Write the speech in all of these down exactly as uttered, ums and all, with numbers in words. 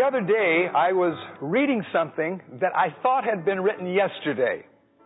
other day, I was reading something that I thought had been written yesterday.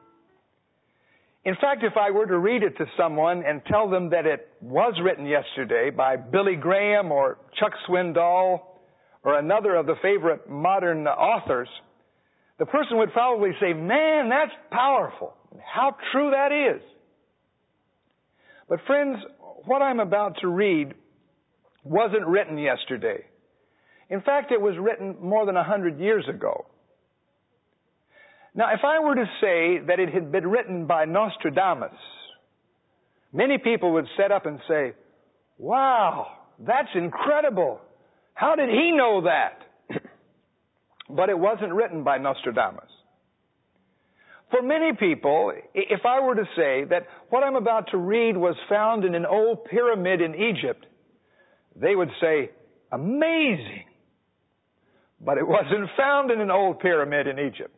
In fact, if I were to read it to someone and tell them that it was written yesterday by Billy Graham or Chuck Swindoll or another of the favorite modern authors, the person would probably say, "Man, that's powerful. How true that is." But friends, what I'm about to read wasn't written yesterday. In fact, it was written more than a hundred years ago. Now, if I were to say that it had been written by Nostradamus, many people would set up and say, "Wow, that's incredible. How did he know that?" But it wasn't written by Nostradamus. For many people, if I were to say that what I'm about to read was found in an old pyramid in Egypt, they would say, "Amazing." But it wasn't found in an old pyramid in Egypt.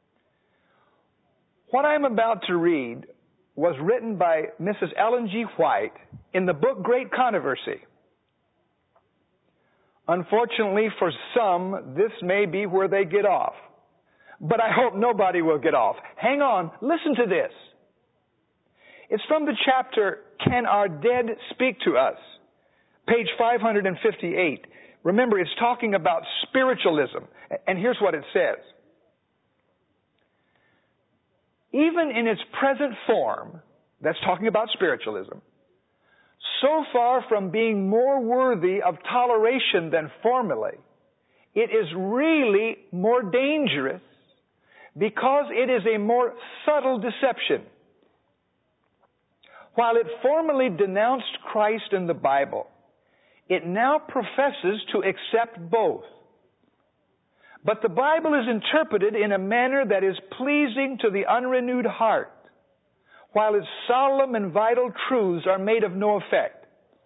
What I'm about to read was written by Missus Ellen G. White in the book Great Controversy. Unfortunately for some, this may be where they get off. But I hope nobody will get off. Hang on, listen to this. It's from the chapter, Can Our Dead Speak to Us? Page five hundred fifty-eight. Remember, it's talking about spiritualism. And here's what it says. Even in its present form, that's talking about spiritualism, so far from being more worthy of toleration than formerly, it is really more dangerous because it is a more subtle deception. While it formerly denounced Christ in the Bible, it now professes to accept both. But the Bible is interpreted in a manner that is pleasing to the unrenewed heart, while its solemn and vital truths are made of no effect.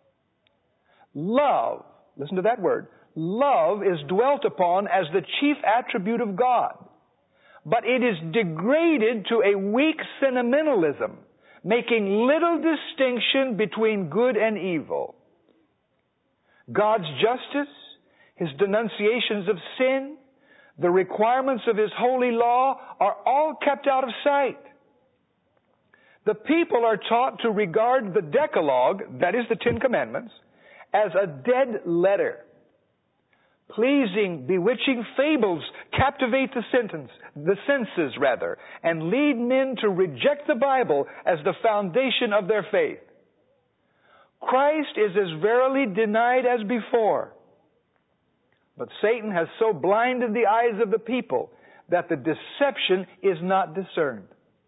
Love, listen to that word, love is dwelt upon as the chief attribute of God, but it is degraded to a weak sentimentalism, making little distinction between good and evil. God's justice, His denunciations of sin, the requirements of His holy law are all kept out of sight. The people are taught to regard the Decalogue, that is the Ten Commandments, as a dead letter. Pleasing, bewitching fables captivate the sentence, the senses rather, and lead men to reject the Bible as the foundation of their faith. Christ is as verily denied as before. But Satan has so blinded the eyes of the people that the deception is not discerned.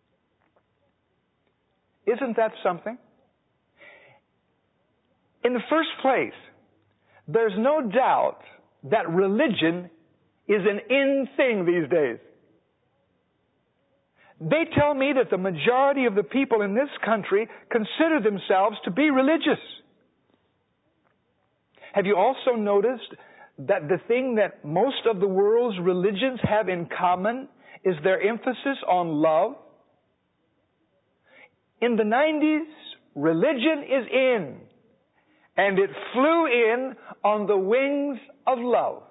Isn't that something? In the first place, there's no doubt that religion is an in thing these days. They tell me that the majority of the people in this country consider themselves to be religious. Have you also noticed that the thing that most of the world's religions have in common is their emphasis on love? In the nineties, religion is in, and it flew in on the wings of love.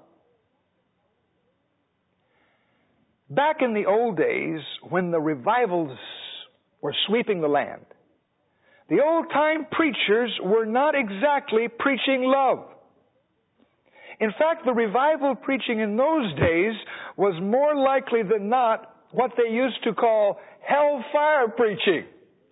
Back in the old days, when the revivals were sweeping the land, the old-time preachers were not exactly preaching love. In fact, the revival preaching in those days was more likely than not what they used to call hellfire preaching.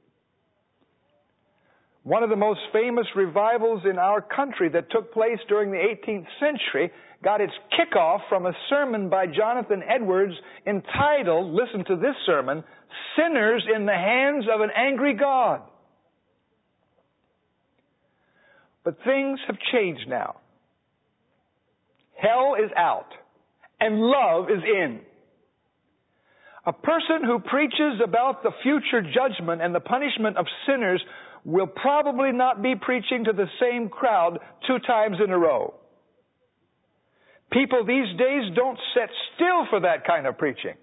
One of the most famous revivals in our country that took place during the eighteenth century got its kickoff from a sermon by Jonathan Edwards entitled, listen to this sermon, "Sinners in the Hands of an Angry God." But things have changed now. Hell is out, and love is in. A person who preaches about the future judgment and the punishment of sinners will probably not be preaching to the same crowd two times in a row. People these days don't sit still for that kind of preaching.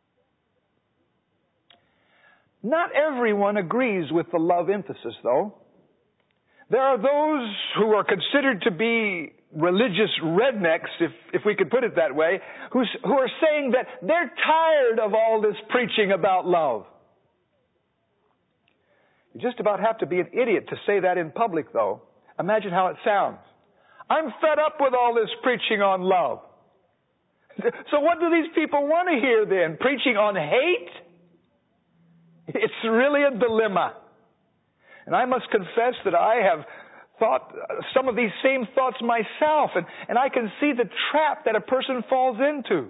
Not everyone agrees with the love emphasis, though. There are those who are considered to be religious rednecks, if, if we could put it that way, who's, who are saying that they're tired of all this preaching about love. You just about have to be an idiot to say that in public, though. Imagine how it sounds. I'm fed up with all this preaching on love. So what do these people want to hear then? Preaching on hate? It's really a dilemma. And I must confess that I have thought some of these same thoughts myself, and, and I can see the trap that a person falls into.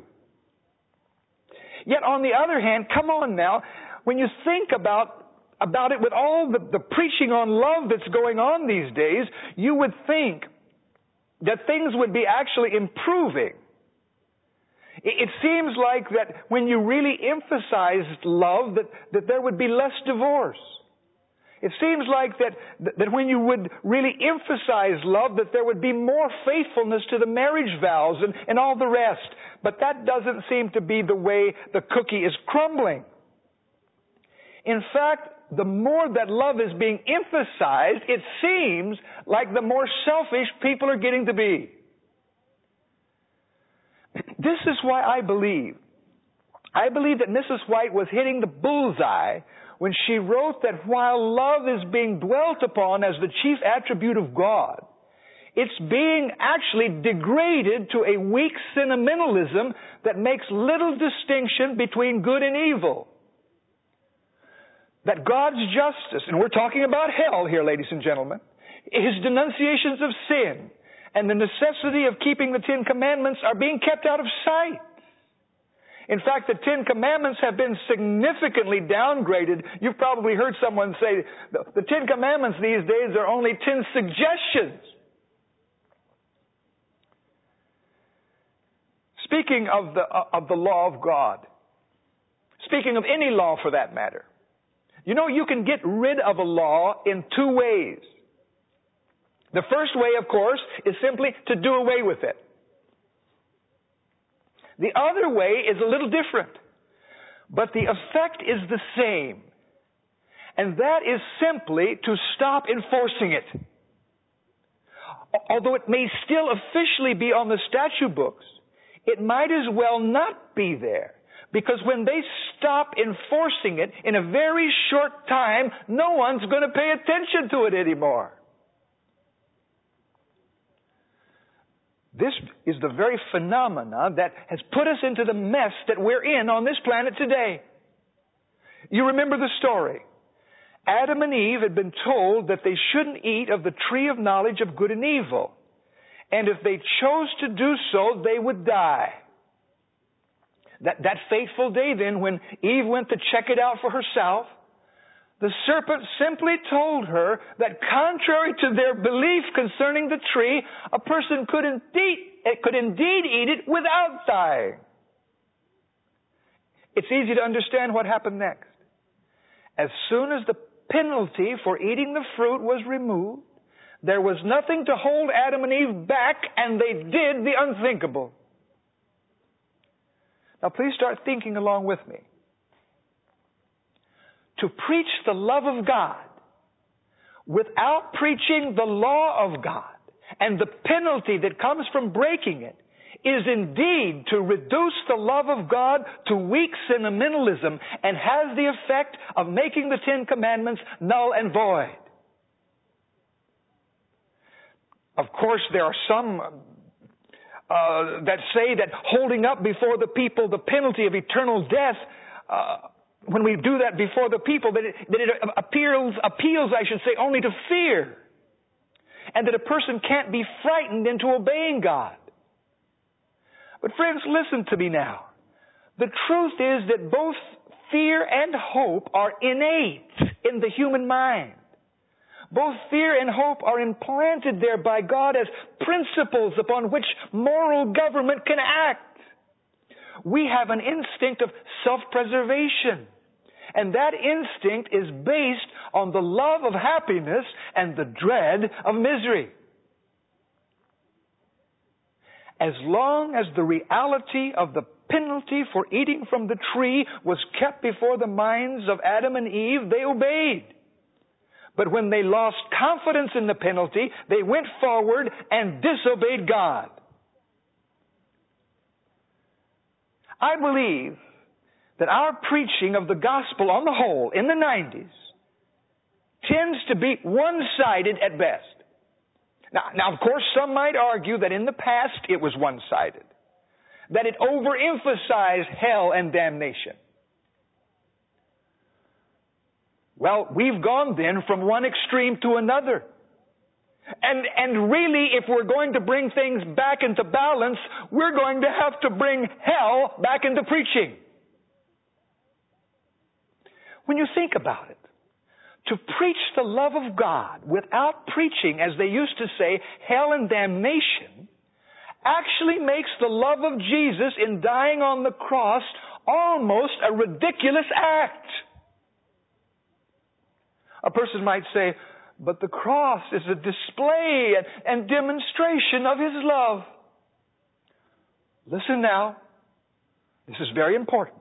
Yet on the other hand, come on now, when you think about about it with all the, the preaching on love that's going on these days, you would think that things would be actually improving. It, it seems like that when you really emphasized love, that, that there would be less divorce. It seems like that, that when you would really emphasize love, that there would be more faithfulness to the marriage vows and, and all the rest. But that doesn't seem to be the way the cookie is crumbling. In fact, the more that love is being emphasized, it seems like the more selfish people are getting to be. This is why I believe, I believe that Missus White was hitting the bullseye when she wrote that while love is being dwelt upon as the chief attribute of God, it's being actually degraded to a weak sentimentalism that makes little distinction between good and evil. That God's justice, and we're talking about hell here, ladies and gentlemen, His denunciations of sin, and the necessity of keeping the Ten Commandments are being kept out of sight. In fact, the Ten Commandments have been significantly downgraded. You've probably heard someone say, the Ten Commandments these days are only ten suggestions. Speaking of the, of the law of God, speaking of any law for that matter, you know, you can get rid of a law in two ways. The first way, of course, is simply to do away with it. The other way is a little different, but the effect is the same. And that is simply to stop enforcing it. Although it may still officially be on the statute books, it might as well not be there. Because when they stop enforcing it in a very short time, no one's going to pay attention to it anymore. This is the very phenomena that has put us into the mess that we're in on this planet today. You remember the story. Adam and Eve had been told that they shouldn't eat of the tree of knowledge of good and evil. And if they chose to do so, they would die. That, that fateful day then, when Eve went to check it out for herself, the serpent simply told her that contrary to their belief concerning the tree, a person could indeed, could indeed eat it without dying. It's easy to understand what happened next. As soon as the penalty for eating the fruit was removed, there was nothing to hold Adam and Eve back, and they did the unthinkable. Now please start thinking along with me. To preach the love of God without preaching the law of God and the penalty that comes from breaking it is indeed to reduce the love of God to weak sentimentalism and has the effect of making the Ten Commandments null and void. Of course, there are some uh, that say that holding up before the people the penalty of eternal death, uh, when we do that before the people, that it, that it appeals, appeals, I should say, only to fear. And that a person can't be frightened into obeying God. But friends, listen to me now. The truth is that both fear and hope are innate in the human mind. Both fear and hope are implanted there by God as principles upon which moral government can act. We have an instinct of self-preservation. And that instinct is based on the love of happiness and the dread of misery. As long as the reality of the penalty for eating from the tree was kept before the minds of Adam and Eve, they obeyed. But when they lost confidence in the penalty, they went forward and disobeyed God. I believe that our preaching of the gospel on the whole in the nineties tends to be one-sided at best. Now, now, of course, some might argue that in the past it was one-sided, that it overemphasized hell and damnation. Well, we've gone then from one extreme to another. And, and really, if we're going to bring things back into balance, we're going to have to bring hell back into preaching. When you think about it, to preach the love of God without preaching, as they used to say, hell and damnation, actually makes the love of Jesus in dying on the cross almost a ridiculous act. A person might say, but the cross is a display and, and demonstration of His love. Listen now. This is very important.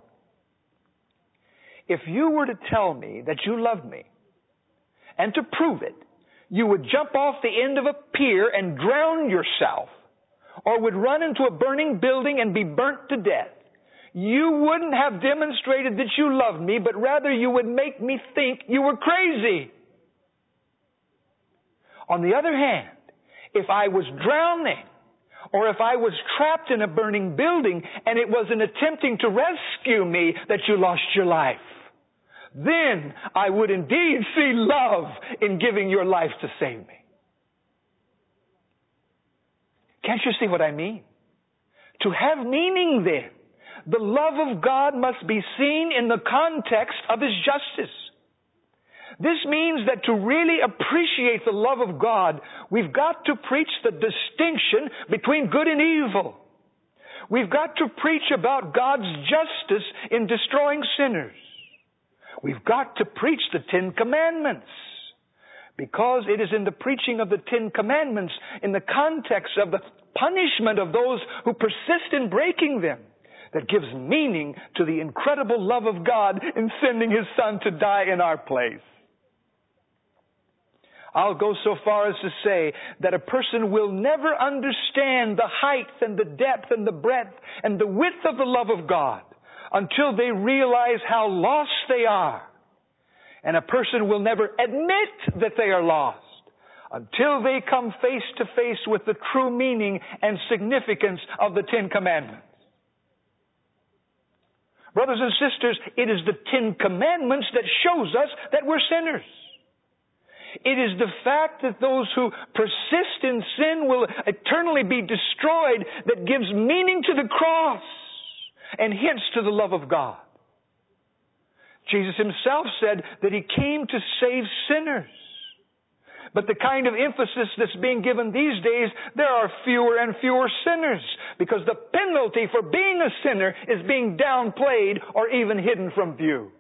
If you were to tell me that you loved me, and to prove it, you would jump off the end of a pier and drown yourself, or would run into a burning building and be burnt to death, you wouldn't have demonstrated that you loved me, but rather you would make me think you were crazy. On the other hand, if I was drowning, or if I was trapped in a burning building and it was in attempting to rescue me that you lost your life, then I would indeed see love in giving your life to save me. Can't you see what I mean? To have meaning then, the love of God must be seen in the context of His justice. This means that to really appreciate the love of God, we've got to preach the distinction between good and evil. We've got to preach about God's justice in destroying sinners. We've got to preach the Ten Commandments, because it is in the preaching of the Ten Commandments, in the context of the punishment of those who persist in breaking them, that gives meaning to the incredible love of God in sending His Son to die in our place. I'll go so far as to say that a person will never understand the height and the depth and the breadth and the width of the love of God until they realize how lost they are. And a person will never admit that they are lost until they come face to face with the true meaning and significance of the Ten Commandments. Brothers and sisters, it is the Ten Commandments that shows us that we're sinners. It is the fact that those who persist in sin will eternally be destroyed that gives meaning to the cross and hints to the love of God. Jesus Himself said that He came to save sinners. But the kind of emphasis that's being given these days, there are fewer and fewer sinners, because the penalty for being a sinner is being downplayed or even hidden from view.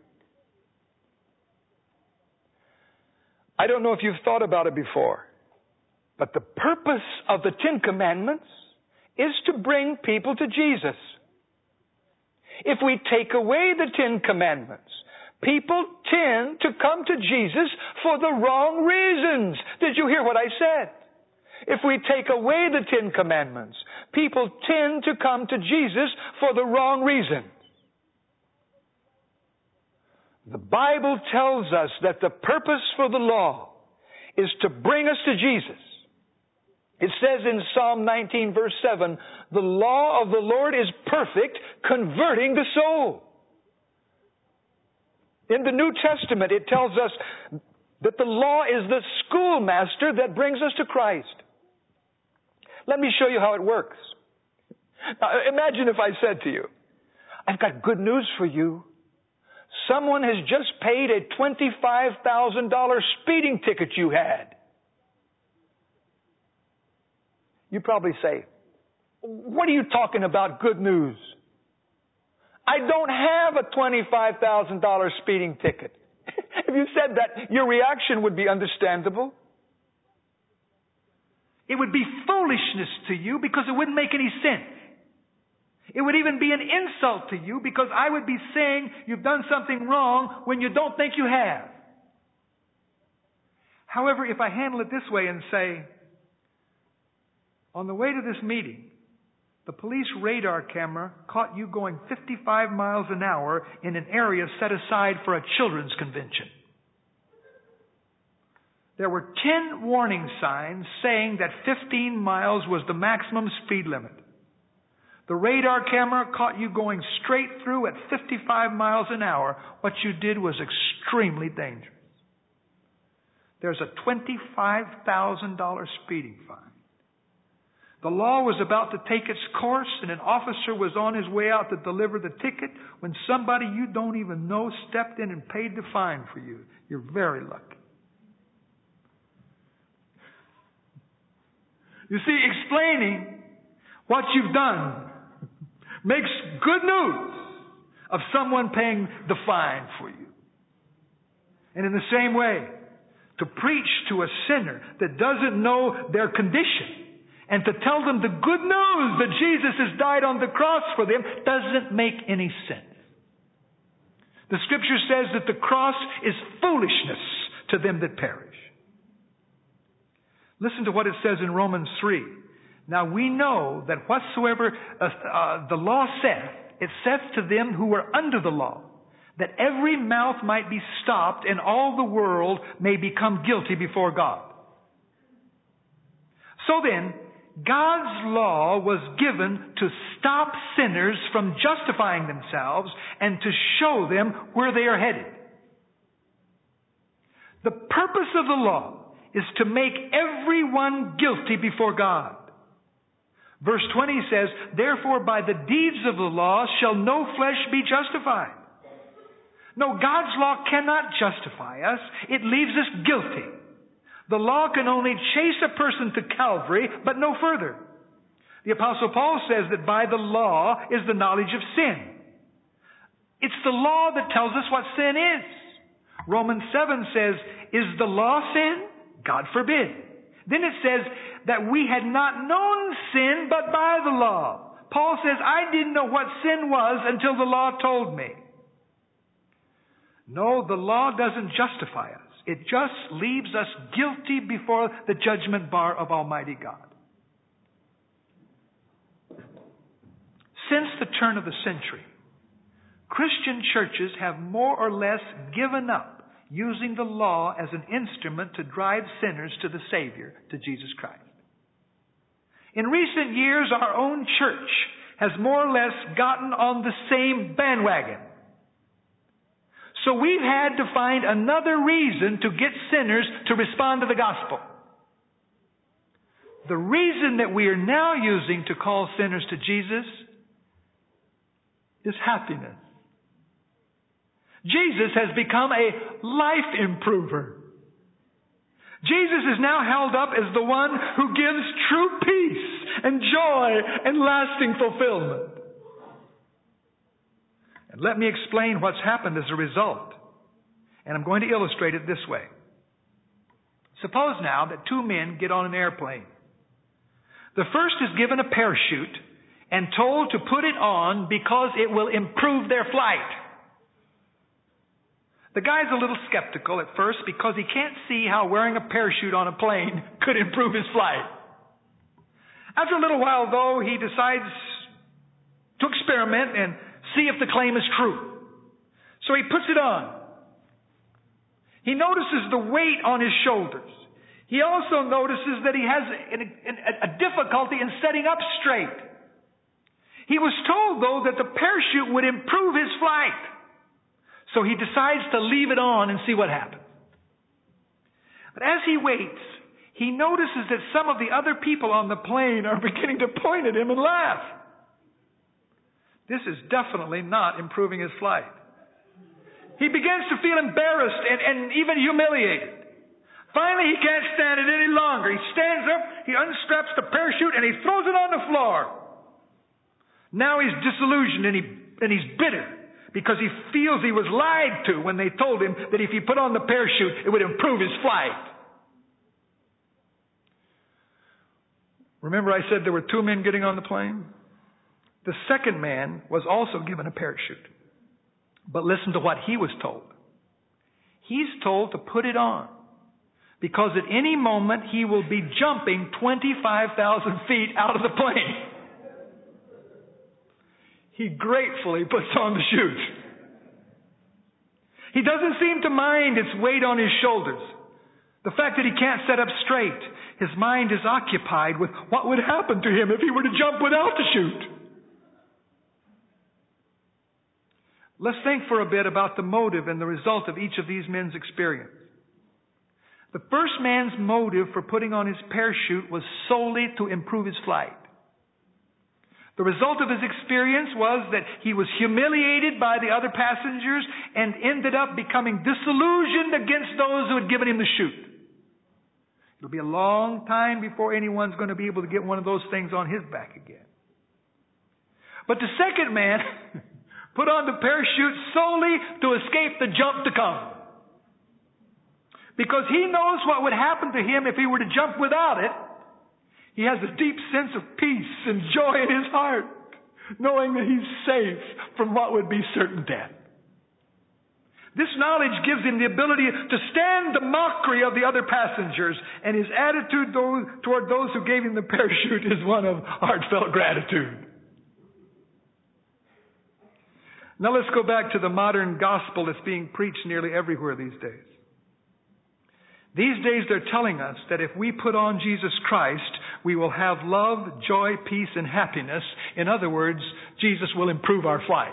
I don't know if you've thought about it before, but the purpose of the Ten Commandments is to bring people to Jesus. If we take away the Ten Commandments, people tend to come to Jesus for the wrong reasons. Did you hear what I said? If we take away the Ten Commandments, people tend to come to Jesus for the wrong reasons. The Bible tells us that the purpose for the law is to bring us to Jesus. It says in Psalm nineteen, verse seven, the law of the Lord is perfect, converting the soul. In the New Testament, it tells us that the law is the schoolmaster that brings us to Christ. Let me show you how it works. Now, imagine if I said to you, I've got good news for you. Someone has just paid a twenty-five thousand dollars speeding ticket you had. You probably say, what are you talking about, good news? I don't have a twenty-five thousand dollars speeding ticket. If you said that, your reaction would be understandable. It would be foolishness to you because it wouldn't make any sense. It would even be an insult to you because I would be saying you've done something wrong when you don't think you have. However, if I handle it this way and say, on the way to this meeting, the police radar camera caught you going fifty-five miles an hour in an area set aside for a children's convention. There were ten warning signs saying that fifteen miles was the maximum speed limit. The radar camera caught you going straight through at fifty-five miles an hour. What you did was extremely dangerous. There's a twenty-five thousand dollars speeding fine. The law was about to take its course, and an officer was on his way out to deliver the ticket when somebody you don't even know stepped in and paid the fine for you. You're very lucky. You see, explaining what you've done makes good news of someone paying the fine for you. And in the same way, to preach to a sinner that doesn't know their condition and to tell them the good news that Jesus has died on the cross for them doesn't make any sense. The Scripture says that the cross is foolishness to them that perish. Listen to what it says in Romans three. Now we know that whatsoever uh, uh, the law saith, it saith to them who are under the law, that every mouth might be stopped and all the world may become guilty before God. So then, God's law was given to stop sinners from justifying themselves and to show them where they are headed. The purpose of the law is to make everyone guilty before God. Verse twenty says, therefore by the deeds of the law shall no flesh be justified. No, God's law cannot justify us. It leaves us guilty. The law can only chase a person to Calvary, but no further. The Apostle Paul says that by the law is the knowledge of sin. It's the law that tells us what sin is. Romans seven says, is the law sin? God forbid. Then it says that we had not known sin but by the law. Paul says, I didn't know what sin was until the law told me. No, the law doesn't justify us. It just leaves us guilty before the judgment bar of Almighty God. Since the turn of the century, Christian churches have more or less given up using the law as an instrument to drive sinners to the Savior, to Jesus Christ. In recent years, our own church has more or less gotten on the same bandwagon. So we've had to find another reason to get sinners to respond to the gospel. The reason that we are now using to call sinners to Jesus is happiness. Jesus has become a life improver. Jesus is now held up as the one who gives true peace and joy and lasting fulfillment. And let me explain what's happened as a result. And I'm going to illustrate it this way. Suppose now that two men get on an airplane. The first is given a parachute and told to put it on because it will improve their flight. The guy's a little skeptical at first because he can't see how wearing a parachute on a plane could improve his flight. After a little while, though, he decides to experiment and see if the claim is true. So he puts it on. He notices the weight on his shoulders. He also notices that he has a, a difficulty in setting up straight. He was told, though, that the parachute would improve his flight. So he decides to leave it on and see what happens. But as he waits, he notices that some of the other people on the plane are beginning to point at him and laugh. This is definitely not improving his flight. He begins to feel embarrassed and, and even humiliated. Finally, he can't stand it any longer. He stands up, he unstraps the parachute, and he throws it on the floor. Now he's disillusioned and, he, and he's bitter because he feels he was lied to when they told him that if he put on the parachute, it would improve his flight. Remember I said there were two men getting on the plane? The second man was also given a parachute. But listen to what he was told. He's told to put it on because at any moment he will be jumping twenty-five thousand feet out of the plane. He gratefully puts on the chute. He doesn't seem to mind its weight on his shoulders. The fact that he can't sit up straight. His mind is occupied with what would happen to him if he were to jump without the chute. Let's think for a bit about the motive and the result of each of these men's experience. The first man's motive for putting on his parachute was solely to improve his flight. The result of his experience was that he was humiliated by the other passengers and ended up becoming disillusioned against those who had given him the chute. It'll be a long time before anyone's going to be able to get one of those things on his back again. But the second man put on the parachute solely to escape the jump to come. Because he knows what would happen to him if he were to jump without it. He has a deep sense of peace and joy in his heart, knowing that he's safe from what would be certain death. This knowledge gives him the ability to stand the mockery of the other passengers, and his attitude toward those who gave him the parachute is one of heartfelt gratitude. Now let's go back to the modern gospel that's being preached nearly everywhere these days. These days they're telling us that if we put on Jesus Christ, we will have love, joy, peace, and happiness. In other words, Jesus will improve our flight.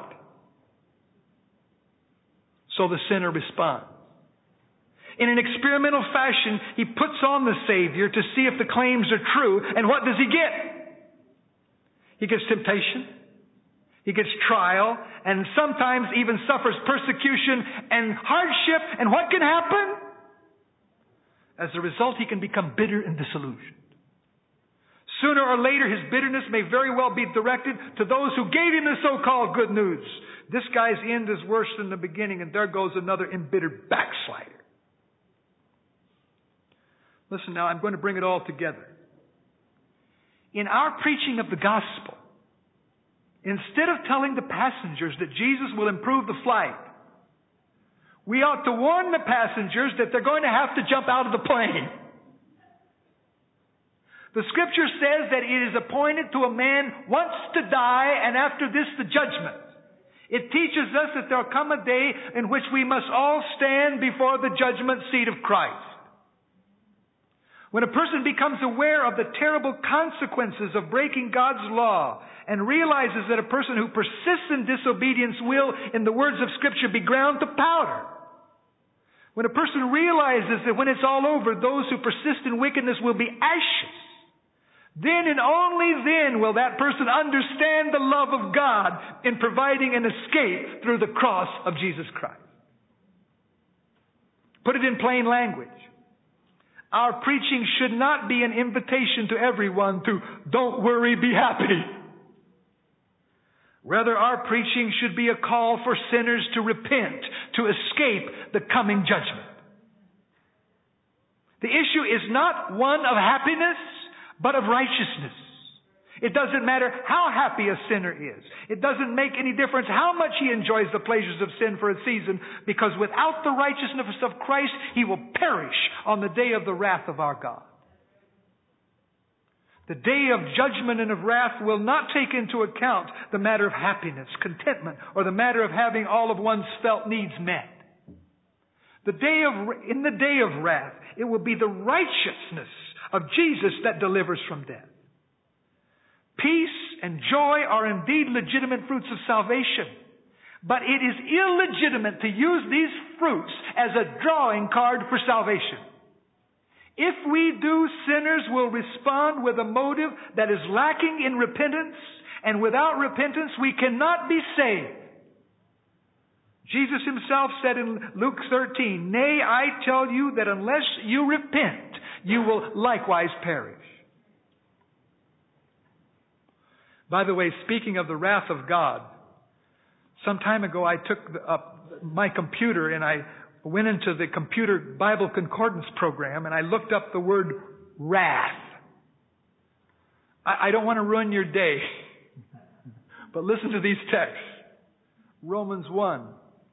So the sinner responds. In an experimental fashion, he puts on the Savior to see if the claims are true. And what does he get? He gets temptation. He gets trial. And sometimes even suffers persecution and hardship. And what can happen? As a result, he can become bitter and disillusioned. Sooner or later, his bitterness may very well be directed to those who gave him the so-called good news. This guy's end is worse than the beginning, and there goes another embittered backslider. Listen now, I'm going to bring it all together. In our preaching of the gospel, instead of telling the passengers that Jesus will improve the flight, we ought to warn the passengers that they're going to have to jump out of the plane. The Scripture says that it is appointed to a man once to die, and after this the judgment. It teaches us that there will come a day in which we must all stand before the judgment seat of Christ. When a person becomes aware of the terrible consequences of breaking God's law and realizes that a person who persists in disobedience will, in the words of Scripture, be ground to powder. When a person realizes that when it's all over, those who persist in wickedness will be ashes, then and only then will that person understand the love of God in providing an escape through the cross of Jesus Christ. Put it in plain language. Our preaching should not be an invitation to everyone to don't worry, be happy. Rather, our preaching should be a call for sinners to repent, to escape the coming judgment. The issue is not one of happiness, but of righteousness. It doesn't matter how happy a sinner is. It doesn't make any difference how much he enjoys the pleasures of sin for a season, because without the righteousness of Christ, he will perish on the day of the wrath of our God. The day of judgment and of wrath will not take into account the matter of happiness, contentment, or the matter of having all of one's felt needs met. The day of, in the day of wrath, it will be the righteousness of Jesus that delivers from death. Peace and joy are indeed legitimate fruits of salvation, but it is illegitimate to use these fruits as a drawing card for salvation. If we do, sinners will respond with a motive that is lacking in repentance, and without repentance we cannot be saved. Jesus himself said in Luke thirteen, "Nay, I tell you that unless you repent, you will likewise perish." By the way, speaking of the wrath of God, some time ago I took the, uh, my computer and I went into the computer Bible concordance program and I looked up the word wrath. I, I don't want to ruin your day, but listen to these texts. Romans one.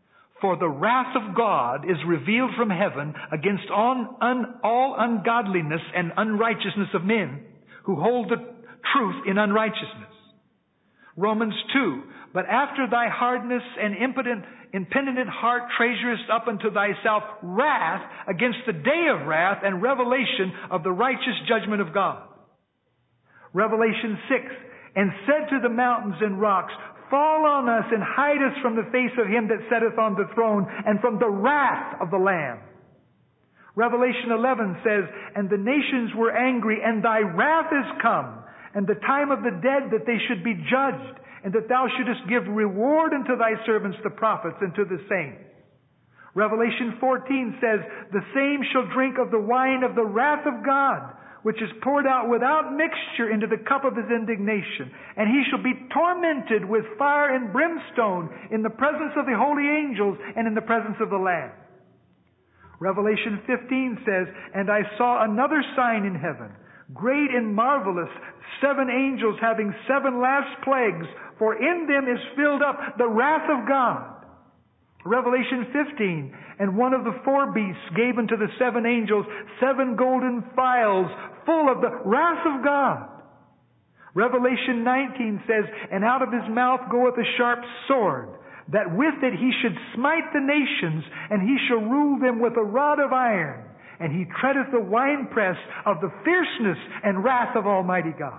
For the wrath of God is revealed from heaven against all, un, all ungodliness and unrighteousness of men who hold the truth in unrighteousness. Romans two. But after thy hardness and impotent, impenitent heart treasurest up unto thyself wrath against the day of wrath and revelation of the righteous judgment of God. Revelation six. And said to the mountains and rocks, Fall on us and hide us from the face of him that sitteth on the throne and from the wrath of the Lamb. Revelation eleven says, And the nations were angry, and thy wrath is come, and the time of the dead that they should be judged, and that thou shouldest give reward unto thy servants the prophets and to the saints. Revelation fourteen says, The same shall drink of the wine of the wrath of God, which is poured out without mixture into the cup of his indignation. And he shall be tormented with fire and brimstone in the presence of the holy angels and in the presence of the Lamb. Revelation fifteen says, And I saw another sign in heaven, great and marvelous, seven angels having seven last plagues, for in them is filled up the wrath of God. Revelation fifteen, And one of the four beasts gave unto the seven angels seven golden phials full of the wrath of God. Revelation nineteen says, And out of his mouth goeth a sharp sword, that with it he should smite the nations, and he shall rule them with a rod of iron, and he treadeth the winepress of the fierceness and wrath of Almighty God.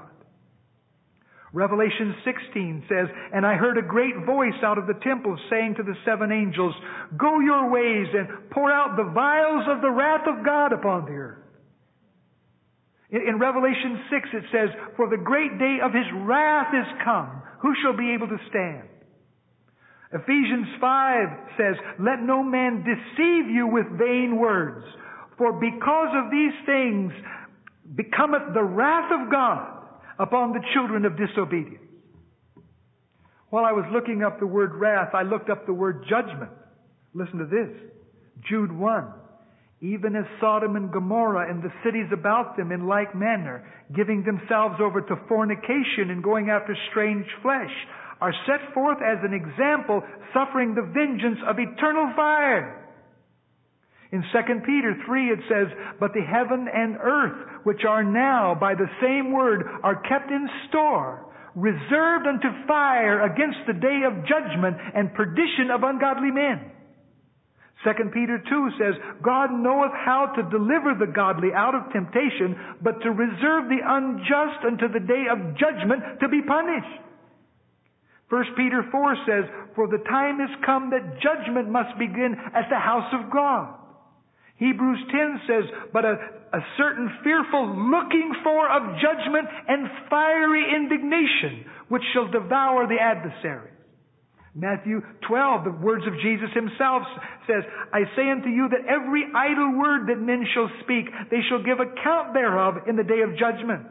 Revelation sixteen says, And I heard a great voice out of the temple saying to the seven angels, Go your ways and pour out the vials of the wrath of God upon the earth. In, in Revelation six it says, For the great day of his wrath is come. Who shall be able to stand? Ephesians five says, Let no man deceive you with vain words, for because of these things becometh the wrath of God upon the children of disobedience. While I was looking up the word wrath, I looked up the word judgment. Listen to this. Jude one. Even as Sodom and Gomorrah and the cities about them in like manner, giving themselves over to fornication and going after strange flesh, are set forth as an example, suffering the vengeance of eternal fire. In Second Peter three it says, But the heaven and earth, which are now by the same word, are kept in store, reserved unto fire against the day of judgment and perdition of ungodly men. Second Peter two says, God knoweth how to deliver the godly out of temptation, but to reserve the unjust unto the day of judgment to be punished. First Peter four says, For the time is come that judgment must begin at the house of God. Hebrews ten says, But a, a certain fearful looking for of judgment and fiery indignation, which shall devour the adversary. Matthew twelve, the words of Jesus himself says, I say unto you that every idle word that men shall speak, they shall give account thereof in the day of judgment.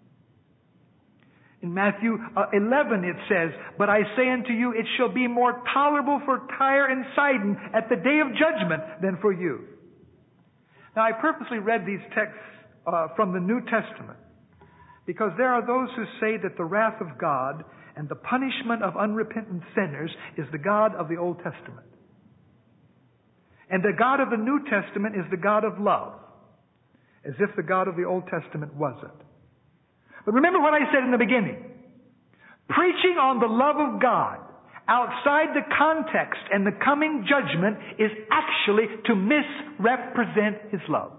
In Matthew eleven it says, But I say unto you, it shall be more tolerable for Tyre and Sidon at the day of judgment than for you. Now, I purposely read these texts uh, from the New Testament because there are those who say that the wrath of God and the punishment of unrepentant sinners is the God of the Old Testament. And the God of the New Testament is the God of love, as if the God of the Old Testament wasn't. But remember what I said in the beginning. Preaching on the love of God outside the context and the coming judgment is actually to misrepresent His love.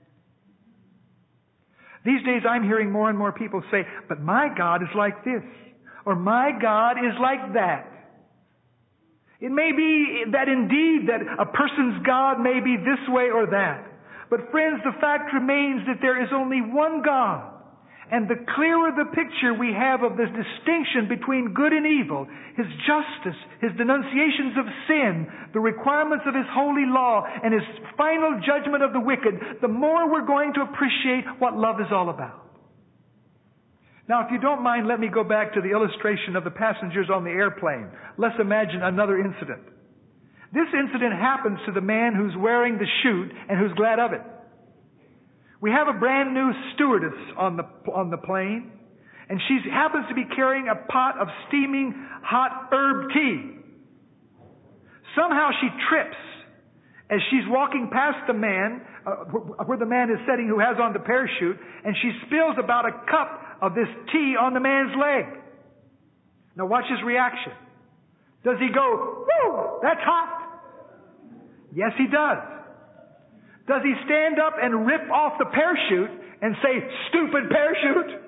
These days I'm hearing more and more people say, but my God is like this, or my God is like that. It may be that indeed that a person's God may be this way or that. But friends, the fact remains that there is only one God. And the clearer the picture we have of this distinction between good and evil, His justice, His denunciations of sin, the requirements of His holy law, and His final judgment of the wicked, the more we're going to appreciate what love is all about. Now, if you don't mind, let me go back to the illustration of the passengers on the airplane. Let's imagine another incident. This incident happens to the man who's wearing the chute and who's glad of it. We have a brand new stewardess on the on the plane, and she happens to be carrying a pot of steaming hot herb tea. Somehow she trips as she's walking past the man, uh, where the man is sitting who has on the parachute, and she spills about a cup of this tea on the man's leg. Now watch his reaction. Does he go, "Woo, that's hot"? Yes, he does. Does he stand up and rip off the parachute and say, "Stupid parachute"?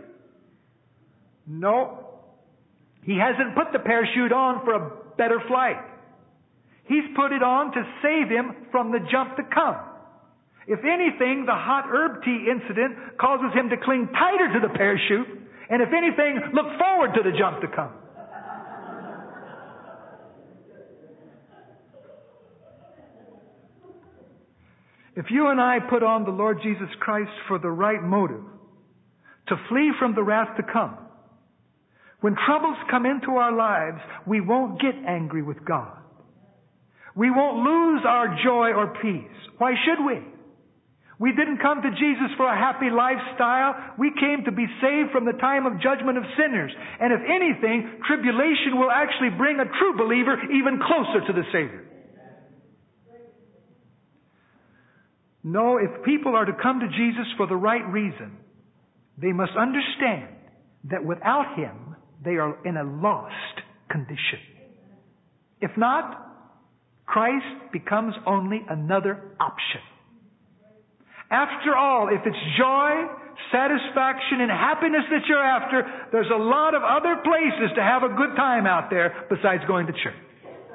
No. He hasn't put the parachute on for a better flight. He's put it on to save him from the jump to come. If anything, the hot herb tea incident causes him to cling tighter to the parachute, and if anything, look forward to the jump to come. If you and I put on the Lord Jesus Christ for the right motive, to flee from the wrath to come, when troubles come into our lives, we won't get angry with God. We won't lose our joy or peace. Why should we? We didn't come to Jesus for a happy lifestyle. We came to be saved from the time of judgment of sinners. And if anything, tribulation will actually bring a true believer even closer to the Savior. No, if people are to come to Jesus for the right reason, they must understand that without Him, they are in a lost condition. If not, Christ becomes only another option. After all, if it's joy, satisfaction, and happiness that you're after, there's a lot of other places to have a good time out there besides going to church.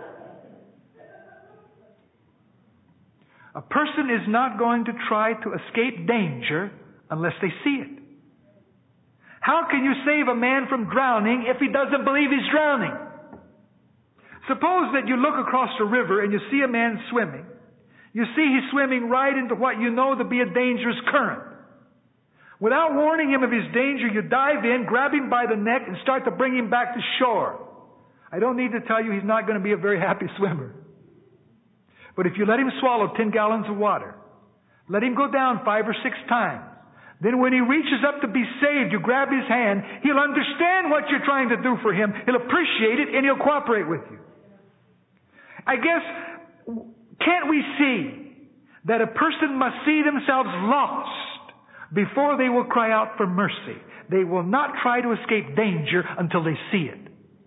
A person is not going to try to escape danger unless they see it. How can you save a man from drowning if he doesn't believe he's drowning? Suppose that you look across a river and you see a man swimming. You see he's swimming right into what you know to be a dangerous current. Without warning him of his danger, you dive in, grab him by the neck, and start to bring him back to shore. I don't need to tell you he's not going to be a very happy swimmer. But if you let him swallow ten gallons of water, let him go down five or six times, then when he reaches up to be saved, you grab his hand, he'll understand what you're trying to do for him, he'll appreciate it, and he'll cooperate with you. I guess, can't we see that a person must see themselves lost before they will cry out for mercy? They will not try to escape danger until they see it.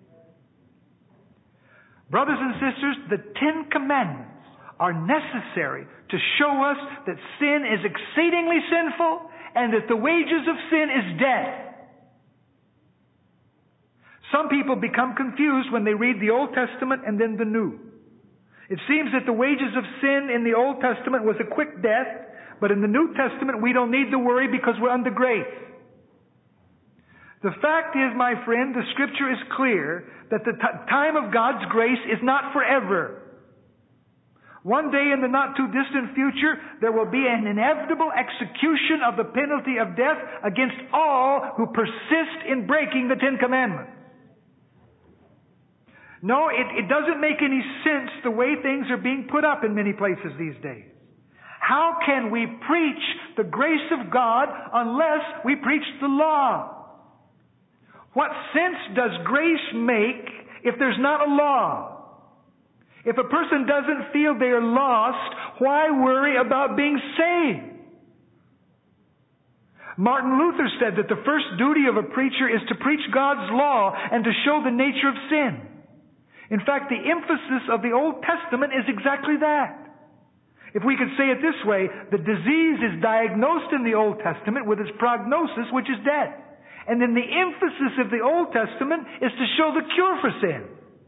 Brothers and sisters, the Ten Commandments are necessary to show us that sin is exceedingly sinful and that the wages of sin is death. Some people become confused when they read the Old Testament and then the New. It seems that the wages of sin in the Old Testament was a quick death, but in the New Testament we don't need to worry because we're under grace. The fact is, my friend, the Scripture is clear that the t- time of God's grace is not forever. One day in the not too distant future, there will be an inevitable execution of the penalty of death against all who persist in breaking the Ten Commandments. No, it, it doesn't make any sense the way things are being put up in many places these days. How can we preach the grace of God unless we preach the law? What sense does grace make if there's not a law? If a person doesn't feel they're lost, why worry about being saved? Martin Luther said that the first duty of a preacher is to preach God's law and to show the nature of sin. In fact, the emphasis of the Old Testament is exactly that. If we could say it this way, the disease is diagnosed in the Old Testament with its prognosis, which is death. And then the emphasis of the Old Testament is to show the cure for sin.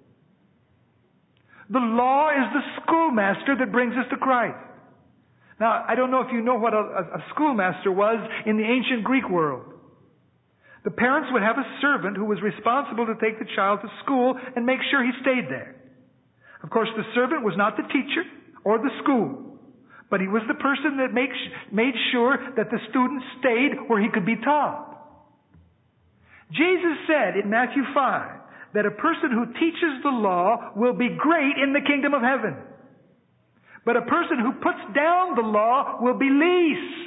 The law is the schoolmaster that brings us to Christ. Now, I don't know if you know what a, a schoolmaster was in the ancient Greek world. The parents would have a servant who was responsible to take the child to school and make sure he stayed there. Of course, the servant was not the teacher or the school, but he was the person that makes, made sure that the student stayed where he could be taught. Jesus said in Matthew five that a person who teaches the law will be great in the kingdom of heaven. But a person who puts down the law will be least.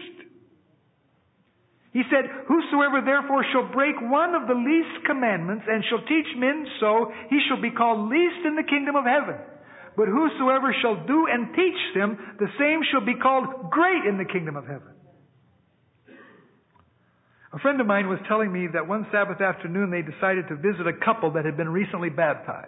He said, "Whosoever therefore shall break one of the least commandments and shall teach men so, he shall be called least in the kingdom of heaven. but whosoever shall do and teach them, the same shall be called great in the kingdom of heaven. A friend of mine was telling me that one Sabbath afternoon they decided to visit a couple that had been recently baptized.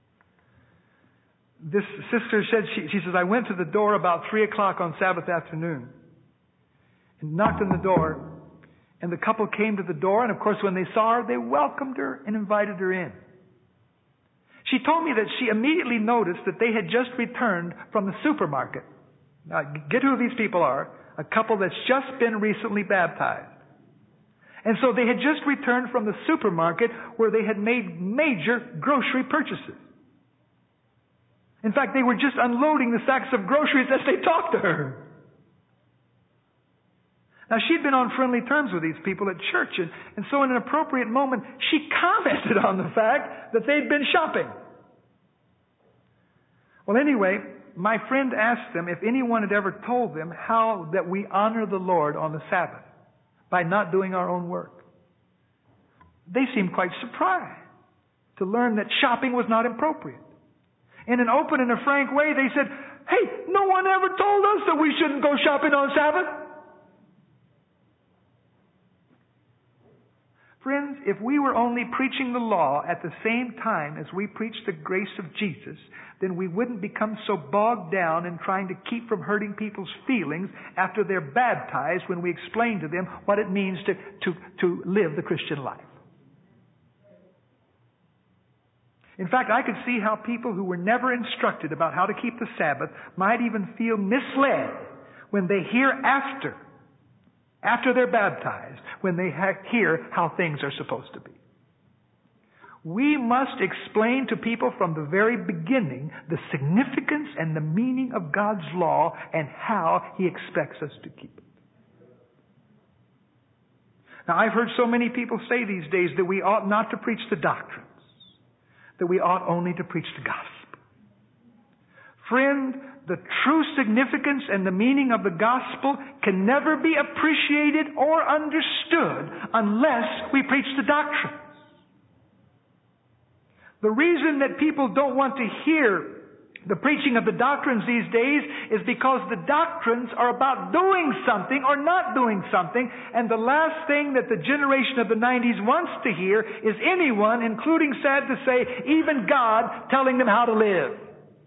This sister said, she, she says, I went to the door about three o'clock on Sabbath afternoon and knocked on the door. And the couple came to the door, and of course when they saw her, they welcomed her and invited her in. She told me that she immediately noticed that they had just returned from the supermarket. Now, get who these people are. A couple that's just been recently baptized. And so they had just returned from the supermarket where they had made major grocery purchases. In fact, they were just unloading the sacks of groceries as they talked to her. Now, she'd been on friendly terms with these people at church, and, and so in an appropriate moment, she commented on the fact that they'd been shopping. Well, anyway, my friend asked them if anyone had ever told them how that we honor the Lord on the Sabbath by not doing our own work. They seemed quite surprised to learn that shopping was not appropriate. In an open and a frank way, they said, hey, no one ever told us that we shouldn't go shopping on Sabbath. Friends, if we were only preaching the law at the same time as we preach the grace of Jesus, then we wouldn't become so bogged down in trying to keep from hurting people's feelings after they're baptized when we explain to them what it means to, to, to live the Christian life. In fact, I could see how people who were never instructed about how to keep the Sabbath might even feel misled when they hear after After they're baptized, when they ha- hear how things are supposed to be. We must explain to people from the very beginning the significance and the meaning of God's law and how He expects us to keep it. Now, I've heard so many people say these days that we ought not to preach the doctrines, that we ought only to preach the gospel. Friend, the true significance and the meaning of the gospel can never be appreciated or understood unless we preach the doctrines. The reason that people don't want to hear the preaching of the doctrines these days is because the doctrines are about doing something or not doing something, and the last thing that the generation of the nineties wants to hear is anyone, including, sad to say, even God, telling them how to live.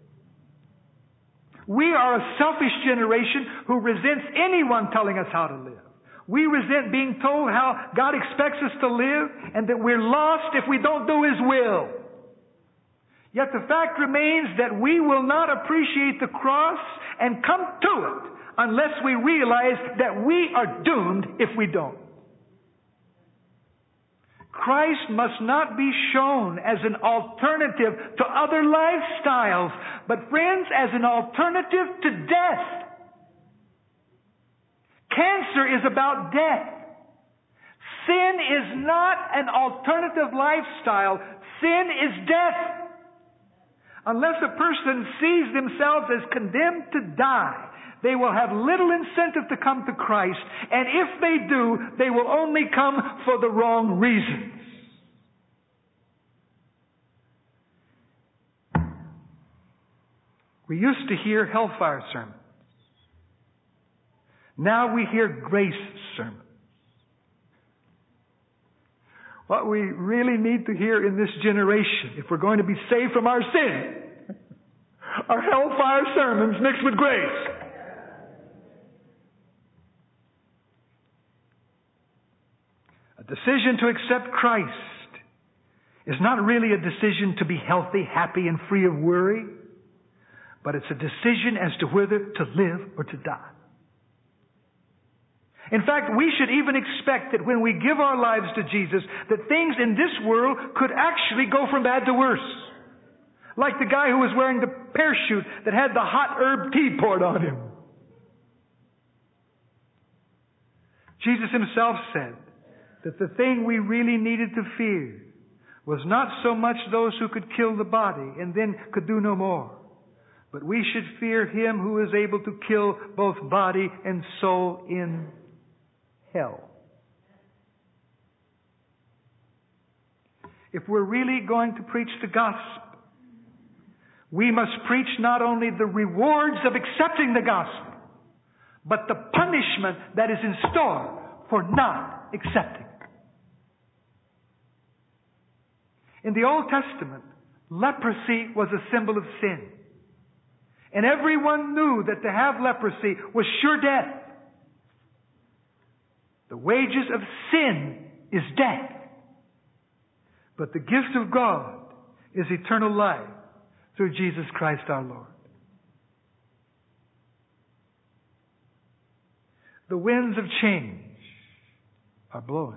We are a selfish generation who resents anyone telling us how to live. We resent being told how God expects us to live and that we're lost if we don't do His will. Yet the fact remains that we will not appreciate the cross and come to it unless we realize that we are doomed if we don't. Christ must not be shown as an alternative to other lifestyles, but friends, as an alternative to death. Cancer is about death. Sin is not an alternative lifestyle. Sin is death. Unless a person sees themselves as condemned to die, they will have little incentive to come to Christ, and if they do, they will only come for the wrong reasons. We used to hear hellfire sermons. Now we hear grace sermons. What we really need to hear in this generation, if we're going to be saved from our sin, are hellfire sermons mixed with grace. A decision to accept Christ is not really a decision to be healthy, happy, and free of worry, but it's a decision as to whether to live or to die. In fact, we should even expect that when we give our lives to Jesus, that things in this world could actually go from bad to worse. Like the guy who was wearing the parachute that had the hot herb tea poured on him. Jesus Himself said that the thing we really needed to fear was not so much those who could kill the body and then could do no more, but we should fear Him who is able to kill both body and soul in hell. If we're really going to preach the gospel, we must preach not only the rewards of accepting the gospel, but the punishment that is in store for not accepting. In the Old Testament, leprosy was a symbol of sin. And everyone knew that to have leprosy was sure death. The wages of sin is death. But the gift of God is eternal life through Jesus Christ our Lord. The winds of change are blowing.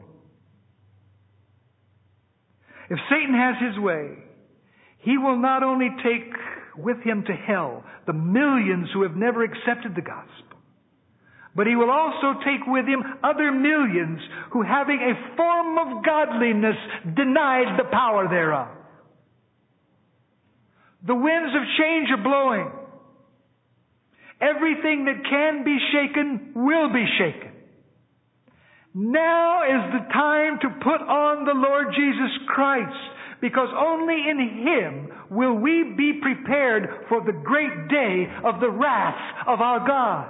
If Satan has his way, he will not only take with him to hell the millions who have never accepted the gospel, but he will also take with him other millions who, having a form of godliness, denied the power thereof. The winds of change are blowing. Everything that can be shaken will be shaken. Now is the time to put on the Lord Jesus Christ, because only in Him will we be prepared for the great day of the wrath of our God.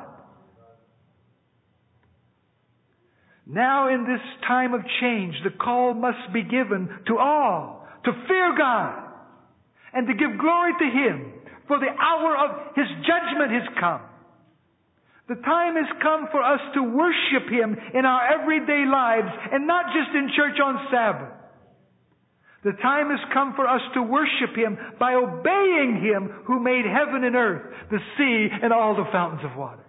Now in this time of change, the call must be given to all to fear God and to give glory to Him, for the hour of His judgment has come. The time has come for us to worship Him in our everyday lives and not just in church on Sabbath. The time has come for us to worship Him by obeying Him who made heaven and earth, the sea, and all the fountains of water.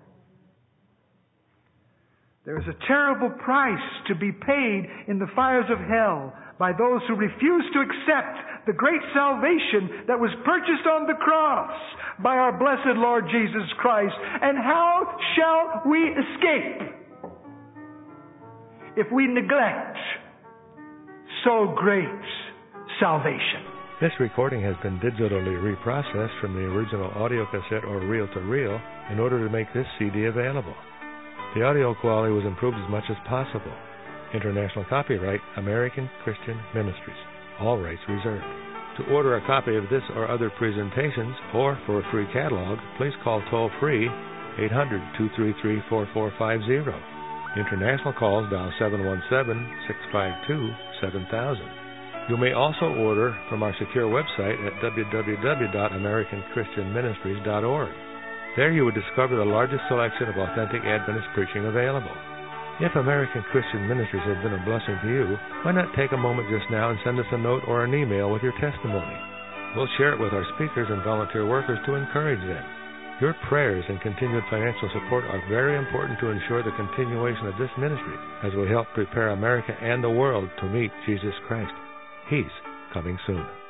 There is a terrible price to be paid in the fires of hell by those who refuse to accept the great salvation that was purchased on the cross by our blessed Lord Jesus Christ. And how shall we escape if we neglect so great salvation? This recording has been digitally reprocessed from the original audio cassette or reel-to-reel in order to make this C D available. The audio quality was improved as much as possible. International copyright, American Christian Ministries. All rights reserved. To order a copy of this or other presentations, or for a free catalog, please call toll-free eight hundred, two three three, four four five zero. International calls dial seven one seven, six five two, seven thousand. You may also order from our secure website at w w w dot american christian ministries dot org. There you would discover the largest selection of authentic Adventist preaching available. If American Christian Ministries has been a blessing to you, why not take a moment just now and send us a note or an email with your testimony? We'll share it with our speakers and volunteer workers to encourage them. Your prayers and continued financial support are very important to ensure the continuation of this ministry as we help prepare America and the world to meet Jesus Christ. He's coming soon.